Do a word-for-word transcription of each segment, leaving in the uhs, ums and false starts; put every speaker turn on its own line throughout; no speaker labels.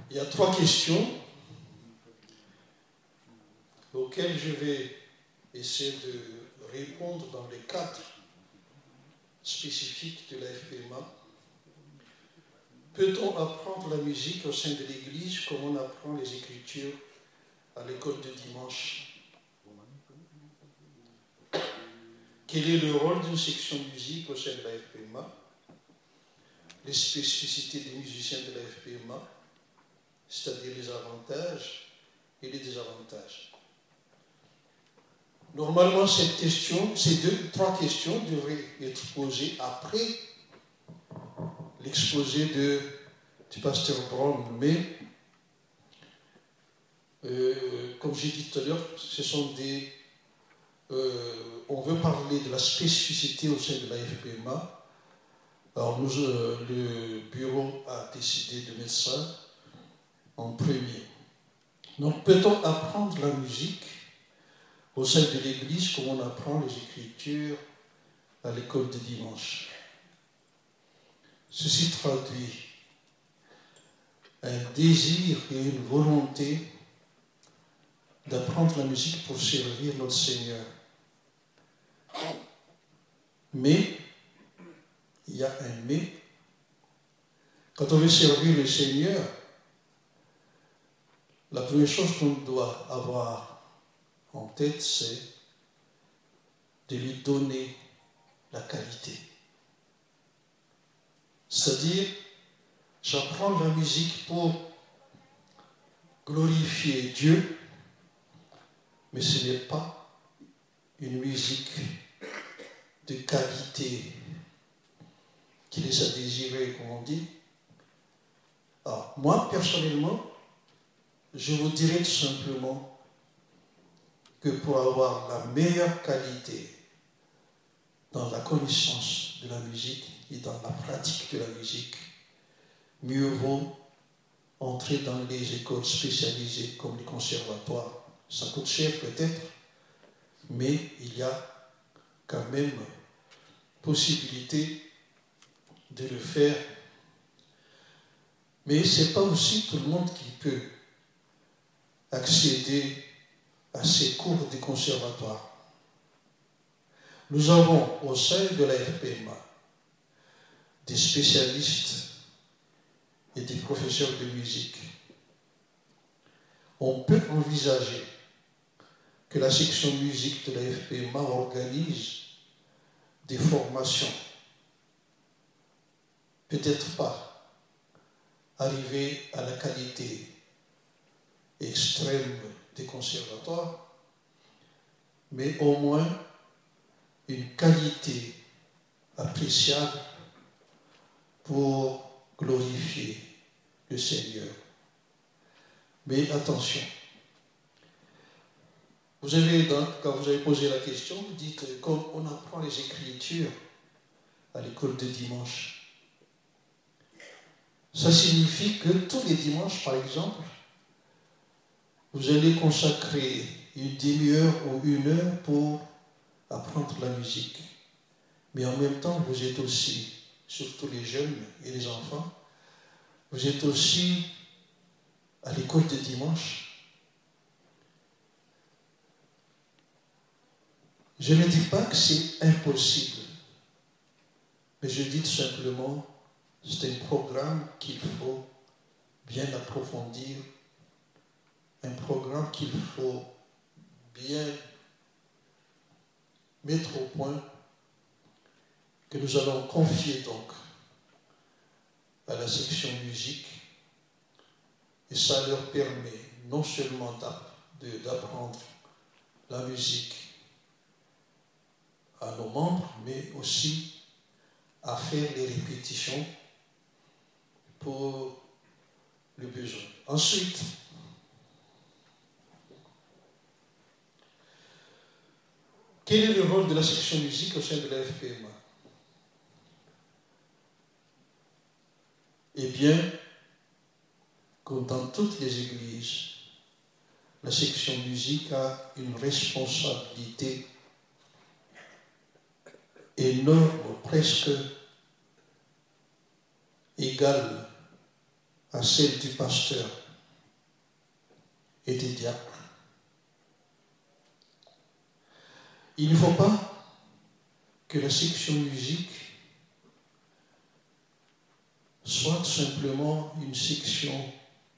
Il y a trois questions auxquelles je vais essayer de répondre dans les cadres spécifiques de la F P M A. Peut-on apprendre la musique au sein de l'Église comme on apprend les Écritures à l'école de dimanche? Quel est le rôle d'une section musique au sein de la F P M A? Les spécificités des musiciens de la F P M A, c'est-à-dire les avantages et les désavantages. Normalement, cette question, ces deux, trois questions devraient être posées après l'exposé de, du pasteur Brown, mais euh, comme j'ai dit tout à l'heure, ce sont des... Euh, on veut parler de la spécificité au sein de la F P M A. Alors nous, euh, le bureau a décidé de mettre ça en premier. Donc peut-on apprendre la musique au sein de l'Église comme on apprend les Écritures à l'école de dimanche? Ceci traduit un désir et une volonté d'apprendre la musique pour servir notre Seigneur. Mais, il y a un mais, quand on veut servir le Seigneur, la première chose qu'on doit avoir en tête, c'est de lui donner la qualité. C'est-à-dire, j'apprends la musique pour glorifier Dieu, mais ce n'est pas une musique de qualité qui laisse à désirer, comme on dit. Alors, moi, personnellement, je vous dirais tout simplement que pour avoir la meilleure qualité dans la connaissance de la musique et dans la pratique de la musique, mieux vaut entrer dans les écoles spécialisées comme les conservatoires. Ça coûte cher peut-être, mais il y a quand même possibilité de le faire. Mais ce n'est pas aussi tout le monde qui peut accéder à ces cours de conservatoire. Nous avons au sein de la F P M A des spécialistes et des professeurs de musique. On peut envisager que la section musique de la F P M A organise des formations. Peut-être pas arriver à la qualité extrême des conservatoires, mais au moins une qualité appréciable pour glorifier le Seigneur. Mais attention, vous avez donc, quand vous avez posé la question, vous dites, comme on apprend les Écritures à l'école de dimanche, ça signifie que tous les dimanches, par exemple, vous allez consacrer une demi-heure ou une heure pour apprendre la musique. Mais en même temps, vous êtes aussi, surtout les jeunes et les enfants, vous êtes aussi à l'école de dimanche. Je ne dis pas que c'est impossible, mais je dis tout simplement, c'est un programme qu'il faut bien approfondir, un programme qu'il faut bien mettre au point, que nous allons confier donc à la section musique, et ça leur permet non seulement d'apprendre la musique à nos membres, mais aussi à faire les répétitions pour le besoin. Ensuite, quel est le rôle de la section musique au sein de la F P M A? Eh bien, comme dans toutes les églises, la section musique a une responsabilité énorme, presque égale à celle du pasteur et des diacres. Il ne faut pas que la section musique soit simplement une section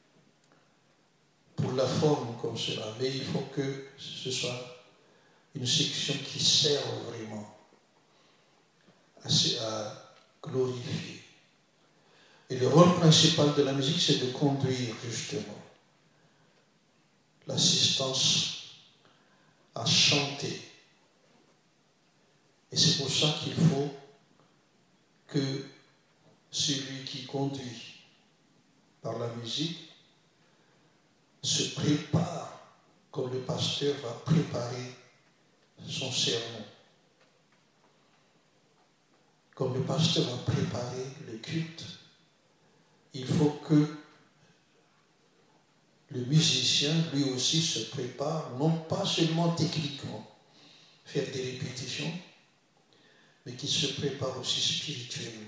pour la forme comme cela, mais il faut que ce soit une section qui sert vraiment à, à glorifier. Et le rôle principal de la musique, c'est de conduire justement l'assistance à chanter. Et c'est pour ça qu'il faut que celui qui conduit par la musique se prépare comme le pasteur va préparer son sermon. Comme le pasteur va préparer le culte, il faut que le musicien, lui aussi, se prépare, non pas seulement techniquement, faire des répétitions, mais qu'il se prépare aussi spirituellement.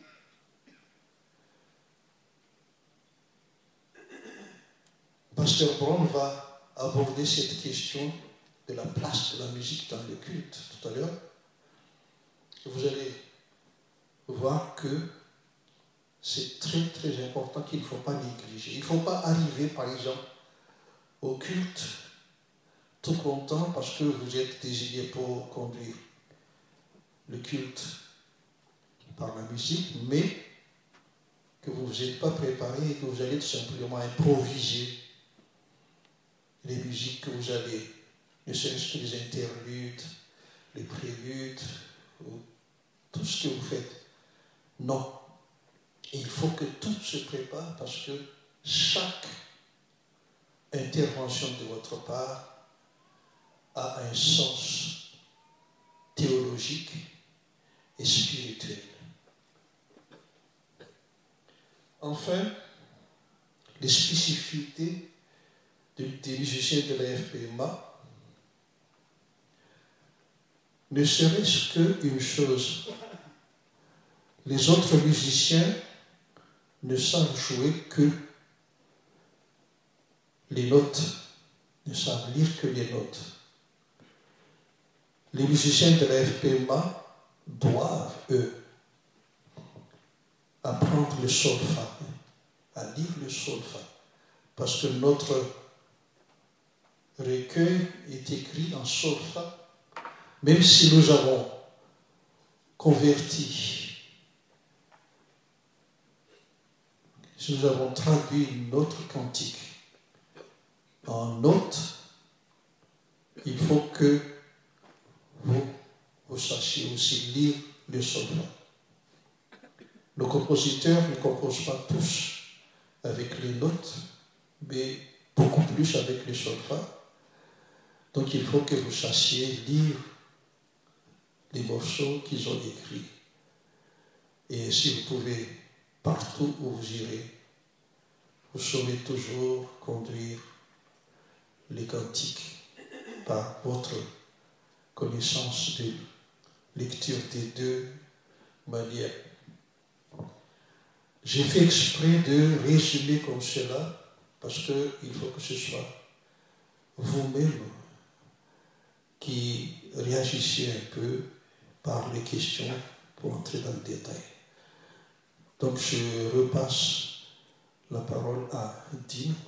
Pasteur Brown va aborder cette question de la place de la musique dans le culte tout à l'heure. Vous allez voir que c'est très très important qu'il ne faut pas négliger. Il ne faut pas arriver par exemple au culte tout content parce que vous êtes désigné pour conduire le culte par la musique, mais que vous ne vous êtes pas préparé et que vous allez tout simplement improviser les musiques que vous allez, ne serait-ce que les interludes, les préludes, ou tout ce que vous faites. Non. Il faut que tout se prépare parce que chaque intervention de votre part a un sens théologique et spirituel. Enfin, les spécificités des musiciens de la F P M A, ne serait-ce qu'une chose, les autres musiciens ne savent jouer que les notes, ne savent lire que les notes. Les musiciens de la F P M A doivent, eux, apprendre le solfa, à lire le solfa, parce que notre recueil est écrit en solfa, même si nous avons converti, si nous avons traduit notre cantique en notes, il faut que vous, vous sachiez aussi lire le solfa. Nos compositeurs ne composent pas tous avec les notes, mais beaucoup plus avec le solfa. Donc il faut que vous sachiez lire les morceaux qu'ils ont écrits. Et si vous pouvez, partout où vous irez, vous saurez toujours conduire les cantiques par votre connaissance de lecture des deux manières. J'ai fait exprès de résumer comme cela parce qu'il faut que ce soit vous-même qui réagissiez un peu par les questions pour entrer dans le détail. Donc je repasse la parole à Dean.